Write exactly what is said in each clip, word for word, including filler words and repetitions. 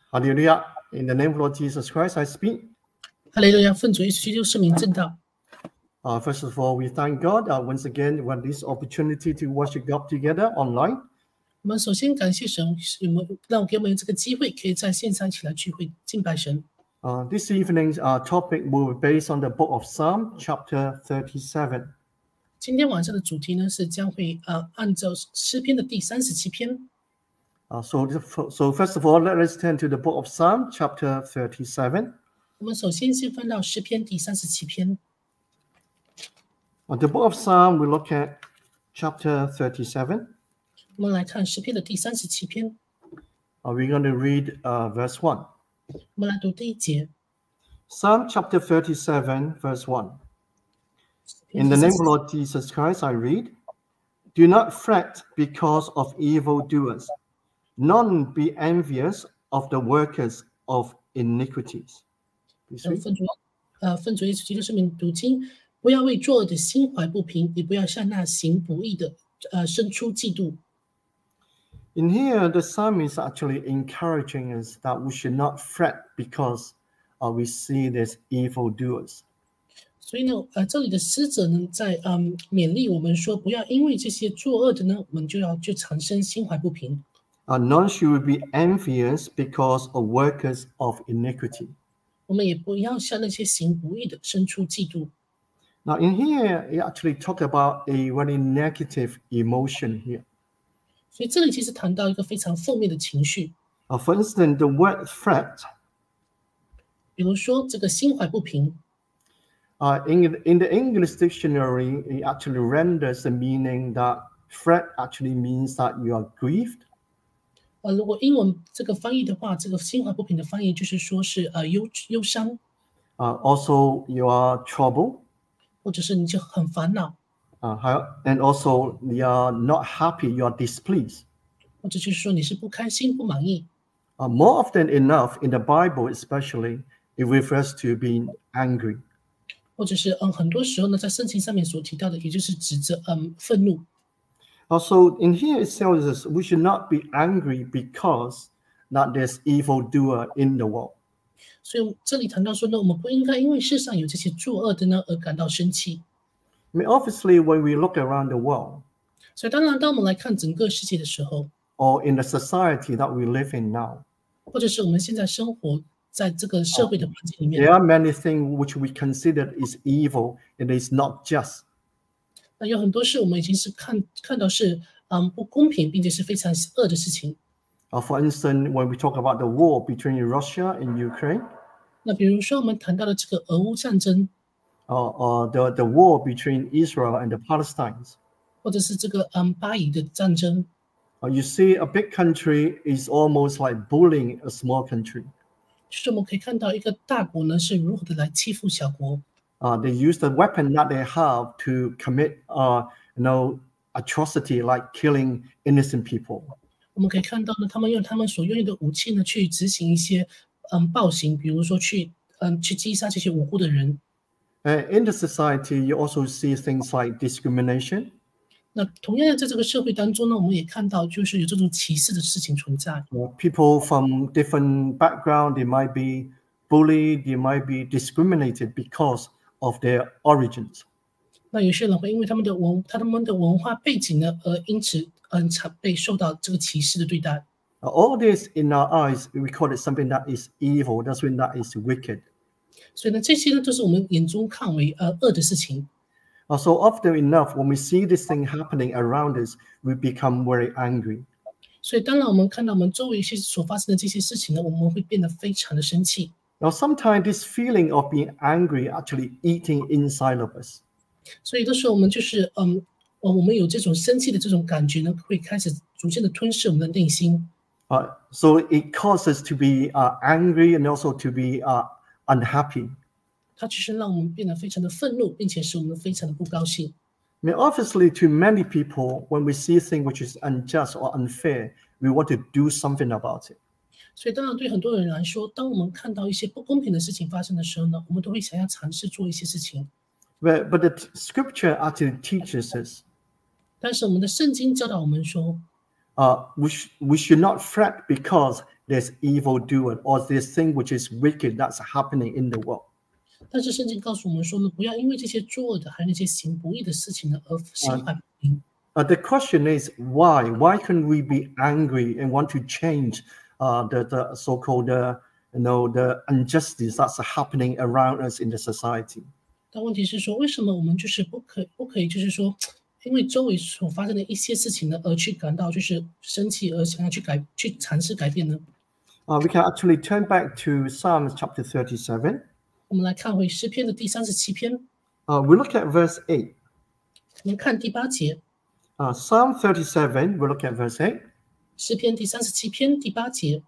Hallelujah. In the name of Lord Jesus Christ, I speak. 哈利路亚，奉主耶稣基督圣名正道。 Uh, first of all, we thank God uh, once again for this opportunity to worship God together online. 我们首先感谢神，有没有让我给我们这个机会，可以在线上一起来聚会敬拜神。 Uh, this evening's uh, topic will be based on the book of Psalm, chapter thirty-seven. 今天晚上的主题呢是将会呃按照诗篇的第三十七篇。 Uh, so, so first of all, let us turn to the book of Psalm, chapter thirty-seven. 我们首先先翻到诗篇第三十七篇。 On the book of Psalm, we look at chapter thirty-seven. 我们来看诗篇的第三十七篇。 Uh, we're going to read uh, verse one. 我们来读第一节。 Psalm chapter thirty-seven, verse one. In the name of Lord Jesus Christ, I read, Do not fret because of evildoers, none be envious of the workers of iniquities. 奉主呃奉主耶稣基督圣名读经，不要为作恶的心怀不平，也不要向那行不义的呃生出嫉妒。 In here, the psalm is actually encouraging us that we should not fret because uh, we see these evildoers. 所以呢，呃，这里的诗者呢，在嗯勉励我们说，不要因为这些作恶的呢，我们就要就产生心怀不平。 Uh, none should be envious because of workers of iniquity. 我们也不要向那些行不义的生出嫉妒。 Now, in here, it actually talk about a very negative emotion here. 所以这里其实谈到一个非常负面的情绪。 Uh, for instance, the word fret. 比如说这个心怀不平。 Uh, in, in the English dictionary, it actually renders the meaning that fret actually means that you are grieved. 呃，如果英文这个翻译的话，这个心怀不平的翻译就是说是呃忧忧伤。 Uh, also, you are troubled. 或者是你就很烦恼。 Uh, and also, you are not happy, you are displeased. 或者就是说你是不开心、不满意。 Uh, more often enough, in the Bible especially, it refers to being angry. 或者是嗯，很多时候呢，在圣经上面所提到的，也就是指着嗯愤怒。 Also, in here it tells us we should not be angry because that there's evildoer in the world. 所以这里谈到说呢，我们不应该因为世上有这些作恶的呢而感到生气。 I mean, obviously, when we look around the world, 所以当然，当我们来看整个世界的时候 or in the society that we live in now, 或者是我们现在生活在这个社会的环境里面 there are many things which we consider is evil and is not just. 那有很多事我们已经是看看到是嗯不公平，并且是非常恶的事情。 Uh, for instance, when we talk about the war between Russia and Ukraine, 那比如说我们谈到的这个俄乌战争， or, or the, the war between Israel and the Palestinians, 或者是这个嗯巴以的战争， uh, you see a big country is almost like bullying a small country. 就是我们可以看到一个大国呢是如何的来欺负小国。 Uh, they use the weapon that they have to commit, uh, you know, atrocity like killing innocent people. 我们可以看到呢，他们用他们所拥有的武器呢，去执行一些嗯暴行，比如说去嗯去击杀这些无辜的人。 Uh, in the society, you also see things like discrimination. 那同样的，在这个社会当中呢，我们也看到就是有这种歧视的事情存在。 Uh, people from different background, they might be bullied, they might be discriminated because of their origins. 那有些人会因为他们的文他们的文化背景呢，而因此嗯被受到这个歧视的对待。 Uh, all this in our eyes, we call it something that is evil. That's when that is wicked. 所以呢，这些呢都是我们眼中看为呃恶的事情。 Uh, so often enough, when we see this thing happening around us, we become very angry. 所以当然，我们看到我们周围一些所发生的这些事情呢，我们会变得非常的生气。 Now, sometimes this feeling of being angry actually eating inside of us. 所以有的时候我们就是嗯，呃，我们有这种生气的这种感觉呢，会开始逐渐的吞噬我们的内心。 Uh, so it causes us to be uh, angry and also to be uh, unhappy. 它其实让我们变得非常的愤怒，并且使我们非常的不高兴。 I mean, obviously, to many people, when we see things which is unjust or unfair, we want to do something about it. 所以当然，对很多人来说，当我们看到一些不公平的事情发生的时候呢，我们都会想要尝试做一些事情。 But, but the scripture actually teaches us. 但是我们的圣经教导我们说， Uh, we, sh- we should not fret because there's evil doer or this thing which is wicked that's happening in the world. 但是圣经告诉我们说呢，不要因为这些作恶的还有那些行不义的事情呢而心怀不平。 Uh, the question is why? Why can we be angry and want to change uh, the, the so-called uh, you know, the injustice that's happening around us in the society? 但问题是说，为什么我们就是不可不可以，就是说，因为周围所发生的一些事情呢，而去感到就是生气，而想要去改去尝试改变呢？ Uh, we can actually turn back to Psalms chapter thirty-seven. 我们来看回诗篇的第三十七篇。 Uh, we look at verse eight. 我们看第八节。 Uh, Psalm thirty-seven, we look at verse eight. 诗篇第三十七篇第八节。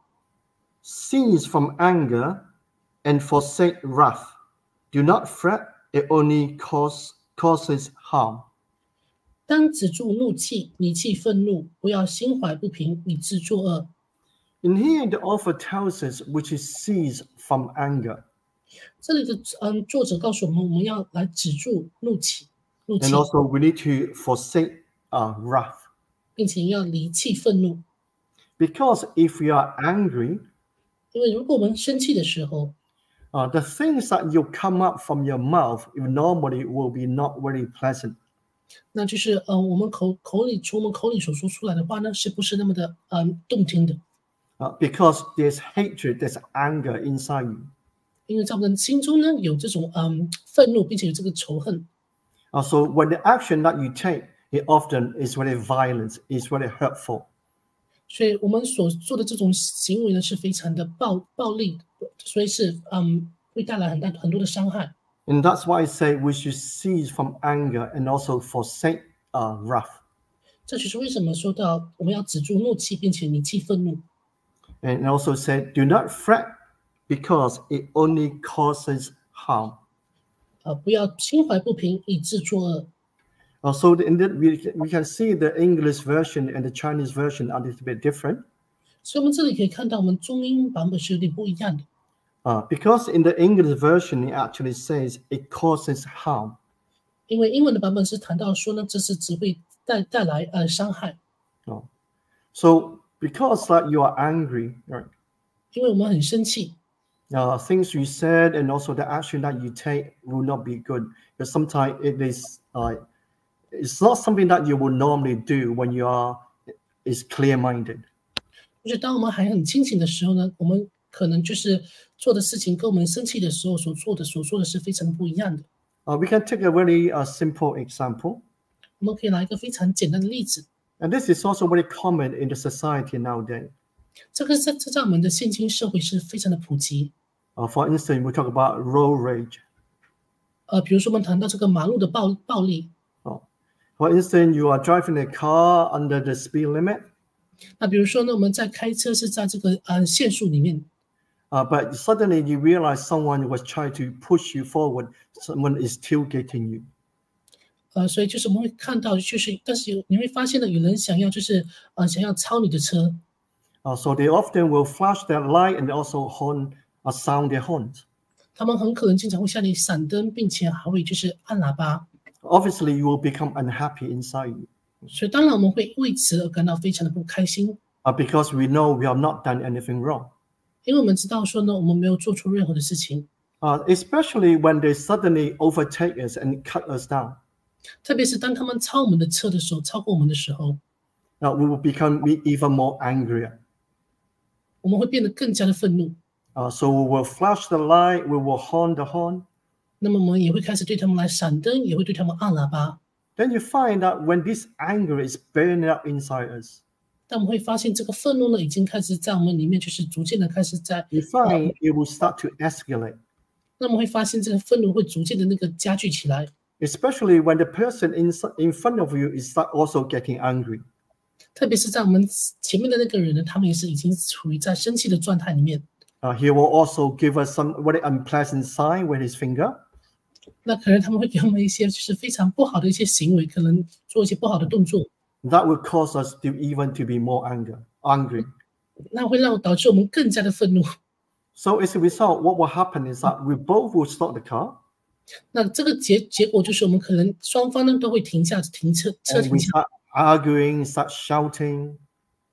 Cease from anger and forsake wrath. Do not fret, it only cause, causes harm. 当止住怒气，离弃愤怒，不要心怀不平，以致作恶。 In here, the author tells us which is cease from anger. 这里的嗯，作者告诉我们，我们要来止住怒气，怒气。 And also, we need to forsake uh, wrath. 并且要离弃愤怒。 Because if we are angry, 因为如果我们生气的时候， uh, the things that you come up from your mouth normally will be not very pleasant. 那就是嗯、呃，我们口口里从我们口里所说出来的话呢，是不是那么的嗯动听的？ Uh, because there's hatred, there's anger inside you. 因为在我们心中呢有这种嗯愤怒，并且有这个仇恨。 Uh, so when the action that you take, it often is very violent, is very hurtful. 所以我们所做的这种行为呢，是非常的暴暴力，所以是嗯会带来很大很多的伤害。 And that's why I say we should cease from anger and also forsake uh, wrath. 这就是为什么说到我们要止住怒气，并且离弃愤怒。 And also said, do not fret because it only causes harm. 呃，不要心怀不平，以致作恶。 Uh, so in the, we, we can see the English version and the Chinese version are a little bit different. 所以我们这里可以看到，我们中英版本是有点不一样的。 Uh, because in the English version, it actually says it causes harm. 因为英文的版本是谈到说呢，这是只会带带来呃伤害。 Oh. So because that you are angry, right? 因为我们很生气。 Uh, things you said and also the action that you take will not be good. Because sometimes it is uh, it's not something that you will normally do when you are is clear-minded. 就是当我们还很清醒的时候呢，我们可能就是做的事情跟我们生气的时候所做的、所说的是非常不一样的。 Uh, we can take a very uh, simple example. 我们可以拿一个非常简单的例子。 And this is also very common in the society nowadays. 这个在在我们的现今社会是非常的普及。 Uh, for instance, we talk about road rage. 呃，比如说我们谈到这个马路的暴暴力。 Oh. For instance, you are driving a car under the speed limit. 那比如说呢，我们在开车是在这个呃限速里面。 Uh, but suddenly you realize someone was trying to push you forward. Someone is tailgating you. 呃，所以就是我们会看到，就是但是有你会发现呢，有人想要就是呃想要超你的车。 Uh, so they often will flash their light and also horn, uh, sound their horns. 他们很可能经常会向你闪灯，并且还会就是按喇叭。 Obviously, you will become unhappy inside you. 所以当然我们会为此而感到非常的不开心。 Uh, because we know we have not done anything wrong. 因为我们知道说呢，我们没有做出任何的事情。 Uh, especially when they suddenly overtake us and cut us down. 特别是当他们超我们的车的时候，超过我们的时候， uh, we will become even more angry. 我们会变得更加的愤怒。 Uh, so we will flash the light, we will horn the horn. 那么我们也会开始对他们来闪灯，也会对他们按喇叭。 Then you find that when this anger is burning up inside us, 但我们会发现这个愤怒呢，已经开始在我们里面，就是逐渐的开始在。 you find it will start to escalate. 那我们会发现这个愤怒会逐渐的那个加剧起来。 Especially when the person in, in front of you is start also getting angry. 特别是在我们前面的那个人呢，他们也是已经处于在生气的状态里面。 Uh, he will also give us some very unpleasant sign with his finger. 那可能他们会给我们一些就是非常不好的一些行为，可能做一些不好的动作。 That will cause us to even to be more anger, angry. 那会让导致我们更加的愤怒。 So as a result, what will happen is that we both will stop the car. 那这个结结果就是我们可能双方呢都会停下停车车 And 停 we 下， start arguing, start shouting.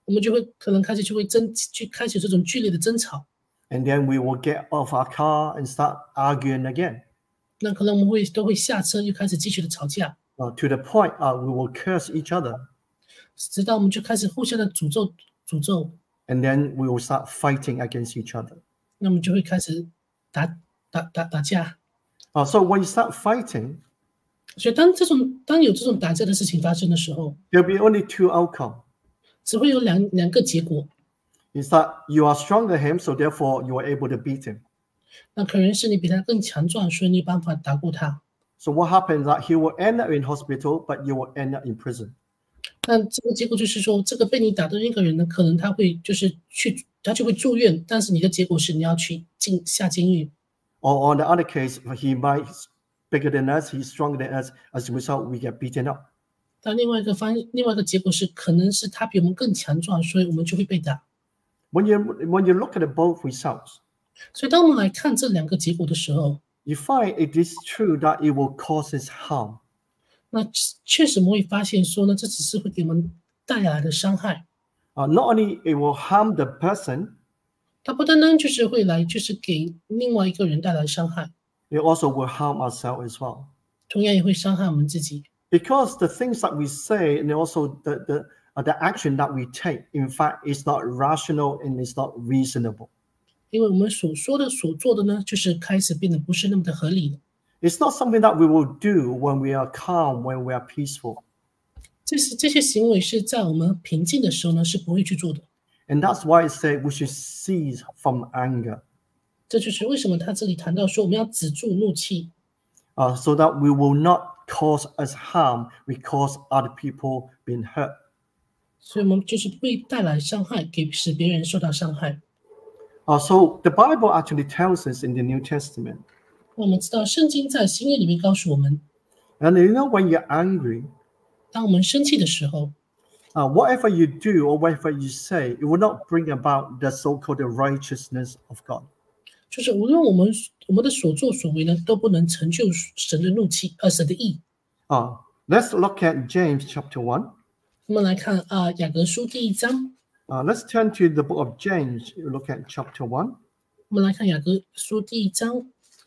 我们就会可能开始就会争，去开始这种剧烈的争吵。 And then we will get off our car and start arguing again. 那可能我们会都会下车，又开始继续的吵架。 Uh, to the point, uh, we will curse each other. 直到我们就开始互相的诅咒诅咒。 And then we will start fighting against each other. 那我们就会开始打打打打架。 Uh, so when you start fighting, 所以当这种当有这种打架的事情发生的时候， there'll be only two outcomes. 只会有两两个结果。 Is that you are stronger than him, so therefore you are able to beat him. 那可能是你比他更强壮，所以你有办法打过他。 So what happens is that he will end up in hospital, but you will end up in prison. 那这个结果就是说，这个被你打的那个人呢，可能他会就是去，他就会住院，但是你的结果是你要去进下监狱。 Or on the other case, he might be bigger than us, he's stronger than us. As a result, we get beaten up. 但另外一个方，另外一个结果是，可能是他比我们更强壮，所以我们就会被打。 When you when you look at the both results, 所以当我们来看这两个结果的时候， you find it is true that it will cause us harm. 那确实我们会发现说呢，这只是会给我们带来的伤害。 Uh, not only it will harm the person, 它不单单就是会来，就是给另外一个人带来伤害， it also will harm ourselves as well. 同样也会伤害我们自己。 Because the things that we say and also the the uh, the action that we take, in fact, is not rational and is not reasonable. 因为我们所说的、所做的呢，就是开始变得不是那么的合理了。 It's not something that we will do when we are calm, when we are peaceful. 这是这些行为是在我们平静的时候呢，是不会去做的。 And that's why it said we should cease from anger, 这就是为什么他这里谈到说，我们要止住怒气， uh, so that we will not cause us harm, we cause other people being hurt. 所以我们就是不会带来伤害，给使别人受到伤害。 Uh, so the Bible actually tells us in the New Testament, 那我们知道，圣经在新约里面告诉我们， and you know when you're angry, 当我们生气的时候， uh, whatever you do or whatever you say, it will not bring about the so-called righteousness of God. 就是无论我们我们的所作所为呢，都不能成就神的怒气，呃，神的义。 Uh, let's look at James chapter one. 我们来看啊，雅各书第一章， Uh, let's turn to the book of James. Look at chapter one. 我们来看雅各书第一章，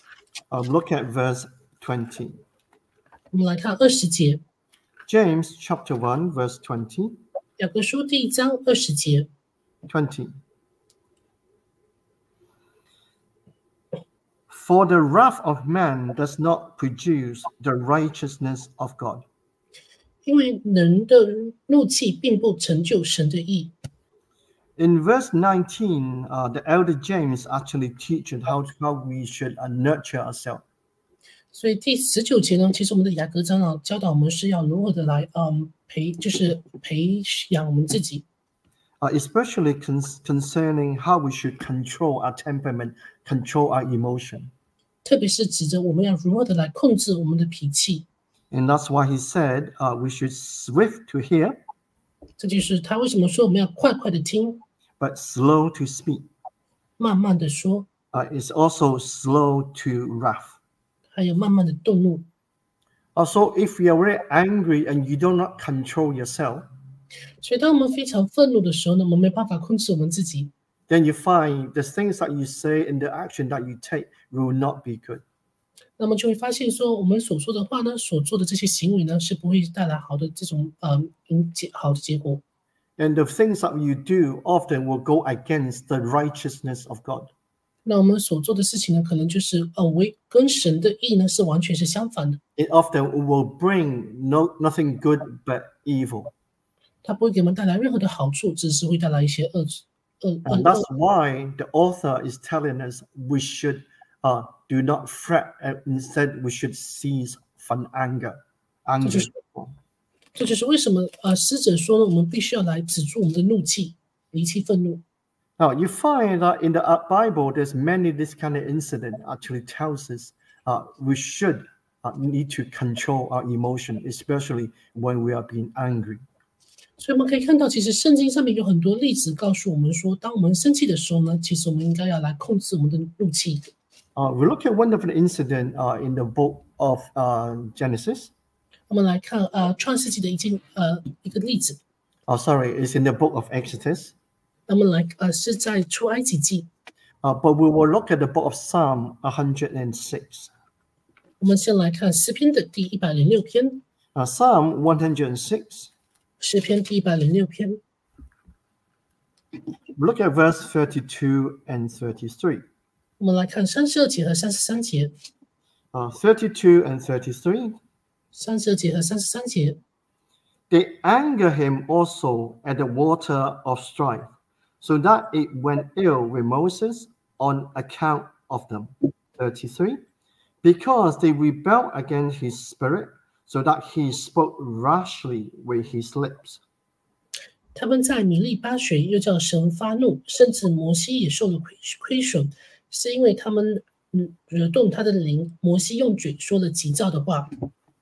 Uh, look at verse twenty. 我们来看二十节， James chapter one, verse twenty. 雅各书第一章二十节。 twenty. For the wrath of man does not produce the righteousness of God. 因为人的怒气并不成就神的义。 In verse nineteen, uh, the elder James actually teaches how, how we should uh, nurture ourselves. 所以第十九节呢，其实我们的雅各长老教导我们是要如何的来，嗯，培就是培养我们自己， Uh, especially con- concerning how we should control our temperament, control our emotion. 特别是指着我们要如何的来控制我们的脾气。 And that's why he said uh, we should swift to hear, 这就是他为什么说我们要快快的听， but slow to speak. 慢慢的说， Uh, it's also slow to wrath. 还有慢慢的动怒。 Also, if you are very angry and you do not control yourself, 所以当我们非常愤怒的时候呢，我们没办法控制我们自己， then you find the things that you say and the action that you take will not be good. 那么就会发现说，我们所说的话呢，所做的这些行为呢，是不会带来好的这种呃嗯结好的结果。 And the things that you do often will go against the righteousness of God. 那我们所做的事情呢，可能就是呃为跟神的意呢是完全是相反的， It often will bring no, nothing good but evil. 它不会给我们带来任何的好处，只是会带来一些恶恶恶 And that's 恶。 why the author is telling us we should uh, do not fret, and instead we should cease from anger. Anger. 就是这就是为什么呃师者说呢，我们必须要来止住我们的怒气，离弃愤怒。 Now you find that in the uh, Bible, there's many this kind of incident actually tells us uh, we should uh, need to control our emotion, especially when we are being angry. 所以我们可以看到，其实圣经上面有很多例子告诉我们说，当我们生气的时候呢，其实我们应该要来控制我们的怒气。 Uh, we look at one of the incident uh, in the book of uh, Genesis. 我们来看呃创世纪的一件呃一个例子， Oh, sorry, it's in the book of Exodus. 那么来呃是在出埃及记。 Uh, but we will look at the book of Psalm one hundred six. 我们先来看诗篇的第一百零六篇。 Uh, Psalm one hundred six. 诗篇第一百零六篇。 Look at verse thirty-two and thirty-three. 我们来看三十二节和三十三节。 Uh, thirty-two and thirty-three. 三十二节和三十三节。 They anger him also at the water of strife, so that it went ill with Moses on account of them. thirty-three. Because they rebelled against his spirit, so that he spoke rashly with his lips. 他们在米利巴水又叫神发怒，甚至摩西也受了亏亏损，是因为他们惹动他的灵。摩西用嘴说了急躁的话。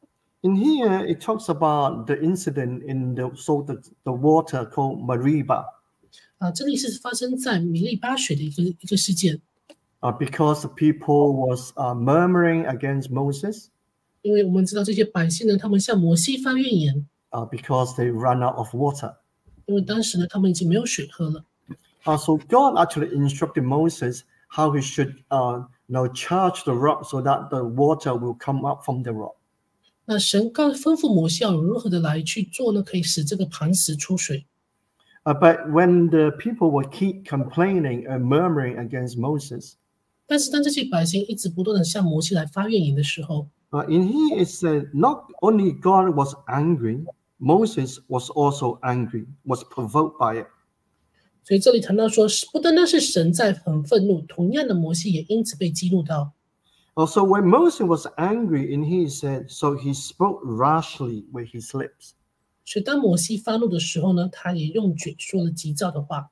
In here, it talks about the incident in the so the, the water called Meribah. 啊，这里是发生在米利巴水的一个一个事件。 Uh, because the people was uh, murmuring against Moses. 因为我们知道这些百姓呢，他们向摩西发怨言。 Uh, because they run out of water. 因为当时呢，他们已经没有水喝了。 Uh, so God actually instructed Moses how he should, uh, you know, charge the rock so that the water will come up from the rock. 那神告吩咐摩西要如何的来去做呢？可以使这个磐石出水。 Uh, but when the people will keep complaining and murmuring against Moses, 但是当这些百姓一直不断的向摩西来发怨言的时候， uh, in here it said not only God was angry, Moses was also angry, was provoked by it. 所以这里谈到说，不单单是神在很愤怒，同样的摩西也因此被激怒到。 Also, when Moses was angry, in here he said, so he spoke rashly with his lips. 所以当摩西发怒的时候呢，他也用嘴说了急躁的话。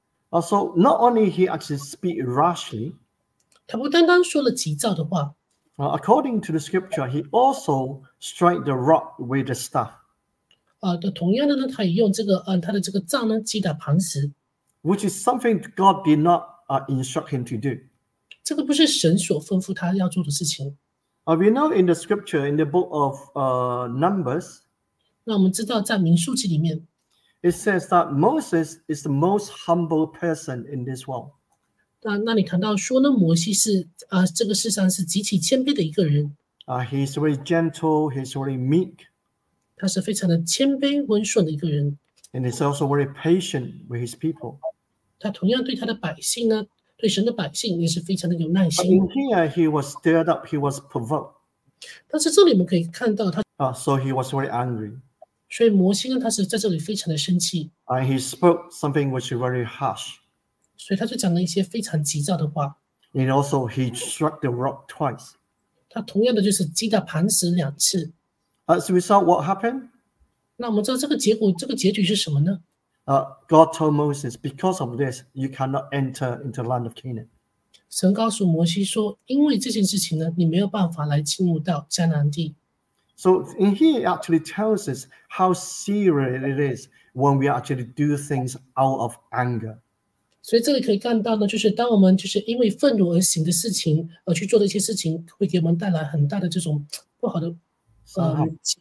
Also, not only he actually speak rashly, 他不单单说了急躁的话。 Uh, according to the scripture, he also strike the rock with the staff. 啊，的同样的呢，他也用这个，嗯，他的这个杖呢击打磐石。 Which is something God did not uh, instruct him to do. 这个不是神所吩咐他要做的事情。 Uh, we know in the scripture, in the book of uh, Numbers, 那我们知道在民数记里面 it says that Moses is the most humble person in this world. 那那你谈到说呢，摩西是啊、呃，这个世上是极其谦卑的一个人。 Uh, he's very gentle, he's very meek. 他是非常的谦卑温顺的一个人。 And he's also very patient with his people. 他同样对他的百姓呢，对神的百姓也是非常的有耐 But 心。 in here, he was stirred up, he was provoked. 但是这里我们可以看到他， Uh, so he was very angry. 所以摩西呢，他是在这里非常的生气， And he spoke something which is very harsh. 所以他就讲了一些非常急躁的话。 And also, he struck the rock twice. 他同样的就是击打磐石两次。 As a result, what happened? 那我们知道这个结果，这个结局是什么呢？ Uh, God told Moses, because of this, you cannot enter into the land of Canaan. 神告诉摩西说，因为这件事情呢，你没有办法来进入到迦南地。 So in here, it actually tells us how serious it is when we actually do things out of anger. 所以这里可以看到呢，就是当我们就是因为愤怒而行的事情，而去做的一些事情，会给我们带来很大的这种不好的，呃，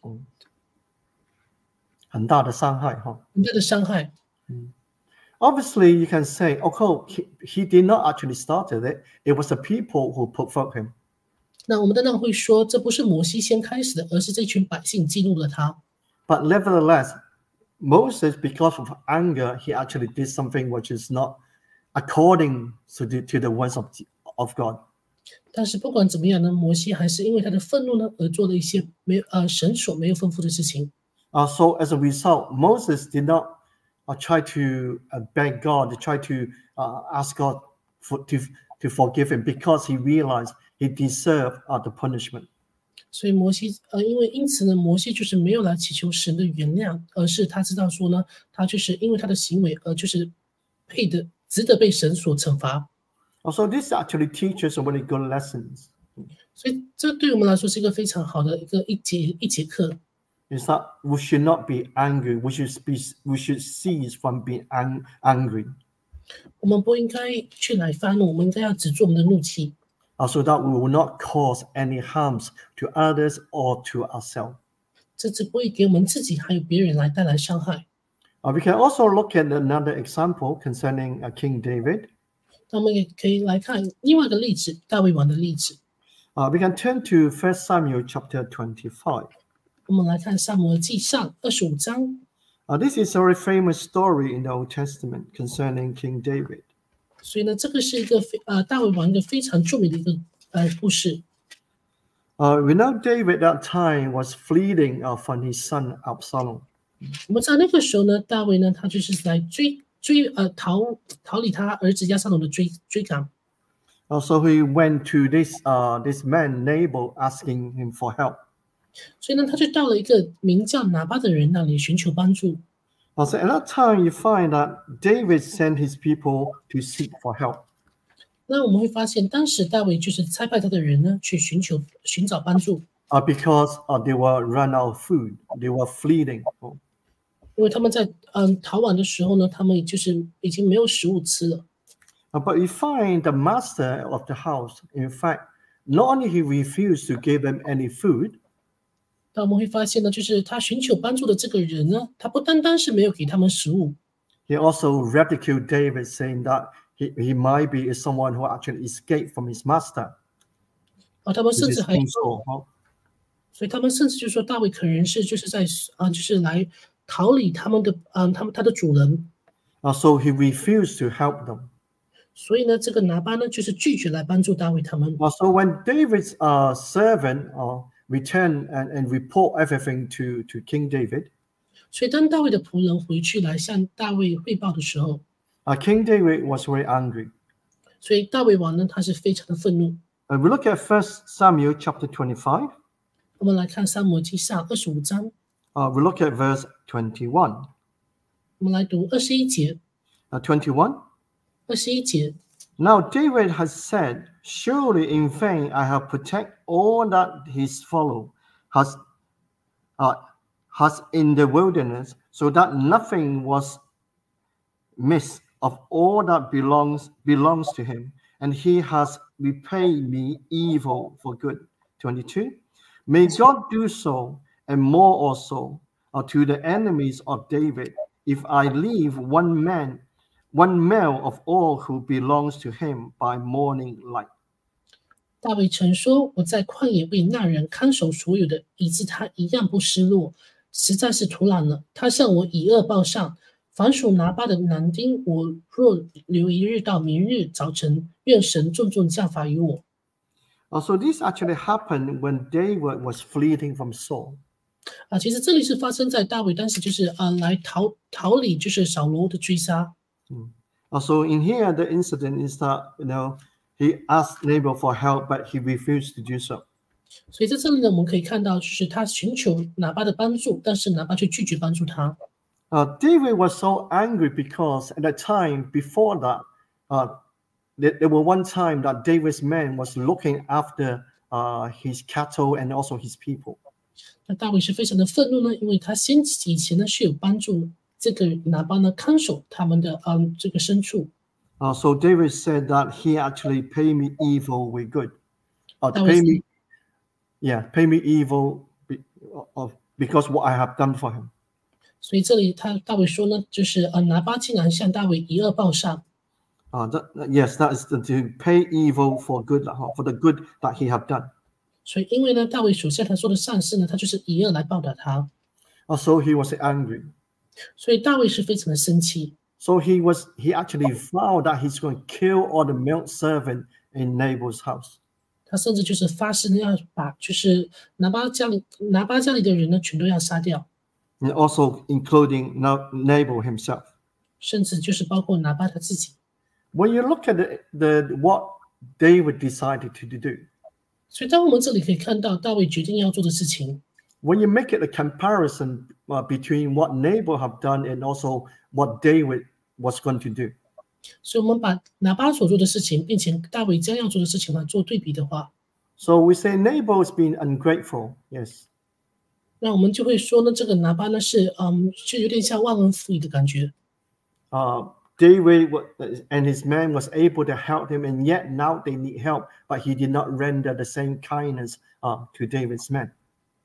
很大的伤害，哈。 很大的伤害。 Obviously, you can say, okay, he, he did not actually start it. It was the people who provoked him. 那我们当然会说，这不是摩西先开始的，而是这群百姓激怒了他。 But nevertheless, Moses, because of anger, he actually did something which is not according to the, to the words of, of God. 但是不管怎么样呢，摩西还是因为他的愤怒呢，而做了一些没有呃神所没有吩咐的事情。 Uh, so as a result, Moses did not uh, try to uh, beg God, to try to uh, ask God for, to, to forgive him because he realized he deserved uh, the punishment. 所以摩西呃，因为因此呢，摩西就是没有来祈求神的原谅，而是他知道说呢，他就是因为他的行为，而就是配的值得被神所惩罚。 Also, this actually teaches really good lessons. 所以这对我们来说是一个非常好的一个一节一节课。 Is that we should not be angry. We should be. We should cease from being ang angry. 我们不应该去来发怒，我们应该要止住我们的怒气。 Uh, so that we will not cause any harms to others or to ourselves. 这只不会给我们自己还有别人来带来伤害。 Uh, we can also look at another example concerning uh, King David. 那我们也可以来看另外一个例子，大卫王的例子。 Uh, we can turn to First Samuel chapter twenty-five. 我们来看撒母耳记上二十五章。 Uh, this is a very famous story in the Old Testament concerning King David. 所以呢，这个是一个非呃大卫王一个非常著名的一个呃故事。 Uh, we know David at that time was fleeing uh, from his son Absalom. 我们知道那个时候呢，大卫呢，他就是在追追呃逃逃离他儿子押沙龙的追追赶。 Uh, so he went to this uh, this man Nabal asking him for help. 所以呢，他就到了一个名叫拿巴的人那里寻求帮助。 Uh, so at that time, you find that David sent his people to seek for help. 那我们会发现，当时大卫就是差派他的人呢，去寻求寻找帮助。 Uh, because uh, they were run out of food, they were fleeing. 因为他们在嗯逃亡的时候呢，他们就是已经没有食物吃了。 Uh, but you find the master of the house, in fact, not only he refused to give them any food, 但我们会发现呢，就是他寻求帮助的这个人呢，他不单单是没有给他们食物， he also ridiculed David, saying that he, he might be someone who actually escaped from his master. 啊，他们 which 甚 is 至还 King Saul, huh? 所以他们甚至就说大卫可能是就是在啊，就是来逃离他们的嗯，他们他的主人。 Uh, so he refused to help them. 所以呢，这个拿巴呢，就是拒绝来帮助大卫他们。 Uh, so when David's uh, servant uh, returned and, and report everything to, to King David, 所以当大卫的仆人回去来向大卫汇报的时候， uh, King David was very angry. 所以大卫王呢，他是非常的愤怒。 Uh, we look at First Samuel chapter twenty-five. 我们来看撒母耳记上二十五章， Uh, we look at verse twenty-one. 我们来读二十一节。 Uh, twenty-one. 二十一节， Now David has said, surely in vain I have protected all that his follow has, uh, has in the wilderness, so that nothing was missed of all that belongs belongs to him, and he has repaid me evil for good. twenty-two. May God do so, and more also, uh, to the enemies of David, if I leave one man, one male of all who belongs to him by morning light. 大卫曾说：“我在旷野为那人看守所有的，以致他一样不失落，实在是徒然了。他向我以恶报上，凡属拿巴的男丁，我若留一日到明日早晨，愿神重重降罚于我。” Uh, so this actually happened when David was fleeing from Saul. 啊，其实这里是发生在大卫当时就是啊来逃逃离就是扫罗的追杀。 Uh, so in here, the incident is that, you know, he asked Nabal for help, but he refused to do so. 所以在这里呢，我们可以看到，就是他寻求拿巴的帮助，但是拿巴却拒绝帮助他。 Uh, David was so angry because at that time, before that, uh, there, there was one time that David's man was looking after uh, his cattle and also his people. 那大卫是非常的愤怒呢，因为他先以前呢是有帮助这个拿巴呢看守他们的嗯这个牲畜。 Uh, so David said that he actually paid me evil with good. Uh, That pay was- me, yeah, pay me evil be, of, because what I have done for him. 所以这里他大卫说呢，就是呃拿巴竟然向大卫以恶报上， Uh, that, yes, that is to, to pay evil for good, uh, for the good that he have done. 所以因为呢大卫所向他做的善事呢，他就是以恶来报答他， Uh, so he was angry. 所以大卫是非常的生气。 So he was he actually vowed that he's going to kill all the male servant in Nabal's house. 他甚至就是发誓呢，要把就是拿巴家里拿巴家里的人呢，全都要杀掉， And also including Na- Nabal himself. 甚至就是包括拿巴他自己。 When you look at the, the what David decided to do, 所以，当我们这里可以看到大卫决定要做的事情， when you make it a comparison uh, between what Nabal have done and also what David was going to do, 所以我们把拿巴所做的事情，并且大卫将要做的事情来做对比的话， so we say Nabal has been ungrateful. Yes, 那我们就会说呢，这个拿巴呢是嗯，就有点像忘恩负义的感觉。 uh, David wa- and his men was able to help him, and yet now they need help, but he did not render the same kindness uh, to David's men.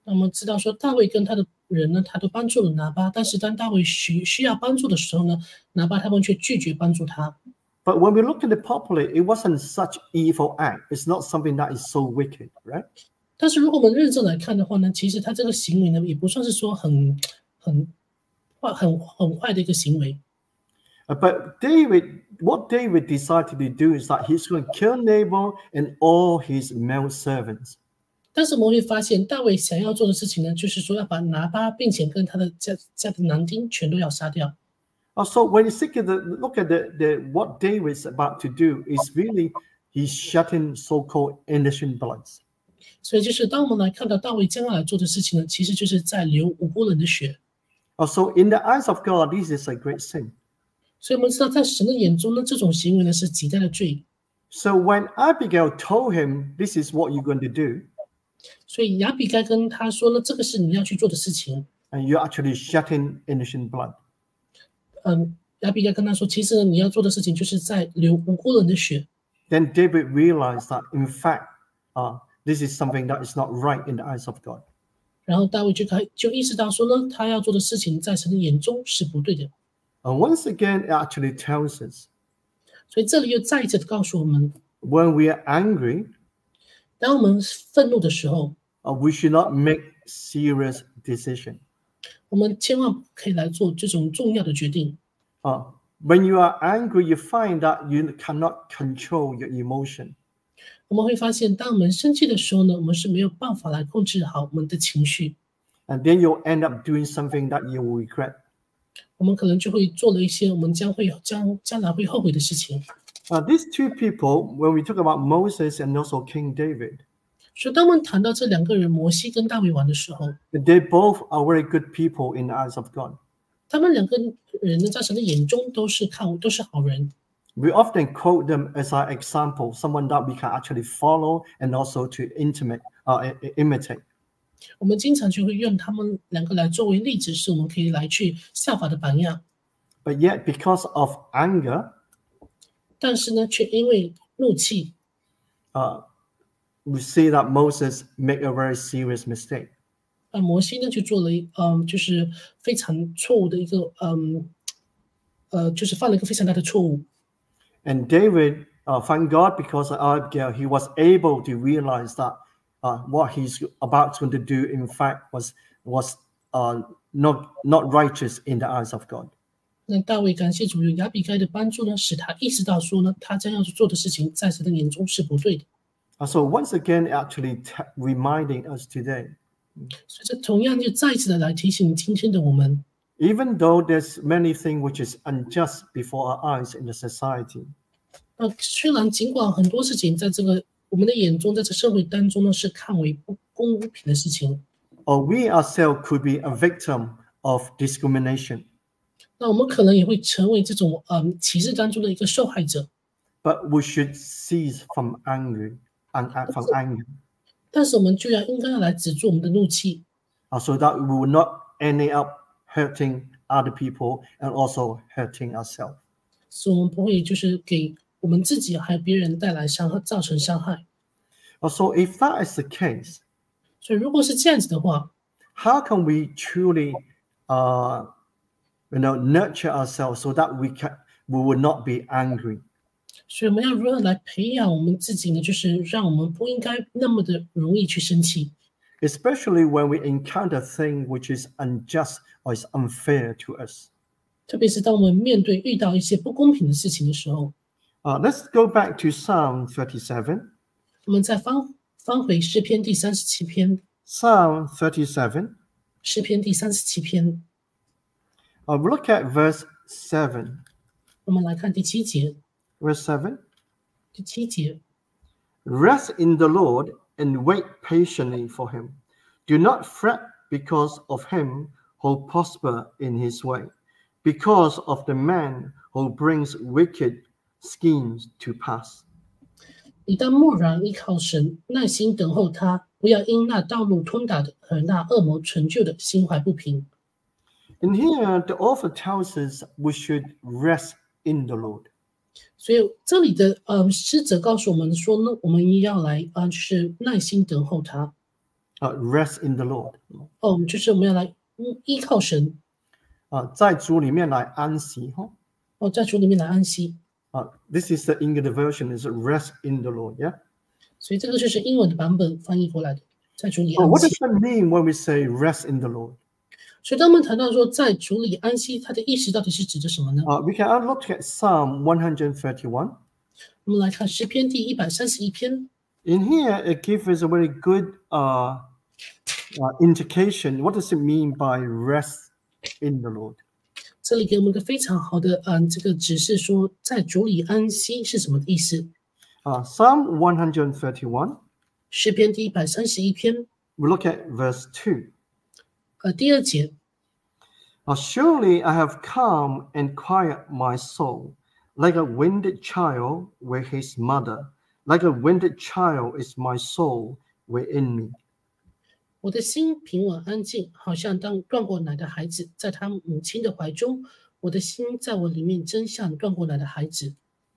那么知道说大卫跟他的人呢，他都帮助了拿巴，但是当大卫需需要帮助的时候呢，拿巴他们却拒绝帮助他。 But when we look at it properly, it wasn't such evil act. It's not something that is so wicked, right? 但是如果我们认真来看的话呢，其实他这个行为呢，也不算是说很很坏、很很坏的一个行为。 Uh, But David, what David decided to do is that he's going to kill Nabal and all his male servants. 但是我们会发现，大卫想要做的事情呢，就是说要把拿巴，并且跟他的家家的男丁全都要杀掉。 Uh, So when you look at the look at the, the what David's about to do is really he's shedding so-called innocent bloods. 所以就是当我们来看到大卫将要来做的事情呢，其实就是在流无辜人的血。 Uh, So in the eyes of God, this is a great sin. 所以我们知道，在神的眼中呢，这种行为呢是极大的罪。 So when Abigail told him, "This is what you're going to do," 所以亚比该跟他说呢，这个是你要去做的事情。 and you're actually shedding innocent blood. 嗯，亚比该跟他说，其实呢，你要做的事情就是在流无辜人的血。 Then David realized that, in fact, uh, this is something that is not right in the eyes of God. 然后大卫就开就意识到说呢，他要做的事情在神的眼中是不对的。 And once again, it actually tells us 所以这里又再一次的告诉我们， when we are angry, 当我们愤怒的时候， uh, we should not make serious decisions. 我们千万不可以来做这种重要的决定。 Uh, when you are angry, you find that you cannot control your emotion. 我们会发现，当我们生气的时候呢，我们是没有办法来控制好我们的情绪， And then you'll end up doing something that you will regret. 我们可能就会做了一些我们将会将将来会后悔的事情。 Uh, these two people, when we talk about Moses and also King David, 所以当我们谈到这两个人摩西跟大卫王的时候， they both are very good people in the eyes of God. 他们两个人呢，在神的眼中都是看都是好人。 We often quote them as our example, someone that we can actually follow and also to intimate, uh, i- i- imitate. 我们经常就会用他们两个来作为例子，是我们可以来去效法的榜样。 But yet, because of anger, 但是呢，却因为怒气， uh, we see that Moses make a very serious mistake. 呃，摩西呢就做了一嗯，就是非常错误的一个嗯，呃，就是犯了一个非常大的错误。 And David, uh, thank God, because of Abigail, he was able to realize that uh, what he's about to do, in fact, was was uh, not not righteous in the eyes of God. 那大卫感谢主有亚比该的帮助呢，使他意识到说呢，他将要做的事情在神的眼中是不对的。 Uh, so once again, actually t- reminding us today, 所以这同样就再一次的来提醒今天的我们， even though there's many things which is unjust before our eyes in the society, 那虽然尽管很多事情在这个我们的眼中，在这社会当中呢是看为不公平的事情， or we ourselves could be a victim of discrimination, 那我们可能也会成为这种嗯歧视当中的一个受害者。 but we should cease from angry and uh, from anger, 但是我们就要应该要来止住我们的怒气， uh, so that we will not end up hurting other people and also hurting ourselves. 使我们不会就是给我们自己还有别人带来伤害，造成伤害。 Uh, So if that is the case, 所以如果是这样子的话， how can we truly, uh, you know, nurture ourselves so that we can we will not be angry? 所以我们要如何来培养我们自己呢？就是让我们不应该那么的容易去生气， Especially when we encounter things which is unjust or is unfair to us. 特别是当我们面对遇到一些不公平的事情的时候， Uh, let's go back to Psalm thirty-seven. 我们再翻翻回诗篇第三十七篇， Psalm thirty-seven. 诗篇第三十七篇， Uh, look at verse seven. 我们来看第七节， Verse seven. 第七节， Rest in the Lord and wait patiently for him. Do not fret because of him who prosper in his way, because of the man who brings wicked schemes to pass. 你当默然依靠神，耐心等候他，不要因那道路通达的和那恶魔成就的心怀不平。 And here the author tells us we should rest in the Lord. 所以这里的呃诗者告诉我们说呢，我们也要来啊、呃，就是耐心等候他。 Uh, rest in the Lord. 哦，我们就是我们要来依依靠神， 啊，在主里面来安息哈。 哦，在主里面来安息。 啊，this is the English version is rest in the Lord, yeah. 所以这个就是英文的版本翻译过来的，在主里 So 安 what does 息。 that mean when we say rest in the Lord? 所以当我们谈到说在主里安息，它的意思到底是指着什么呢？ Uh, we can look at Psalm one thirty-one. 我们来看诗篇第一百三十一篇。 In here, it gives us a very good uh, uh, indication. What does it mean by rest in the Lord? 这里给我们一个非常好的嗯，这个指示说在主里安息是什么意思？ Uh, Psalm one thirty-one. 诗篇第一百三十一篇， We look at verse two. 呃，第二节。 Uh, Surely I have come and quiet my soul, like a winded child with his mother. Like a winded child is my soul within me. 我的心平稳安静，好像当断过奶的孩子，在他母亲的怀中。我的心在我里面，真像断过奶的孩子。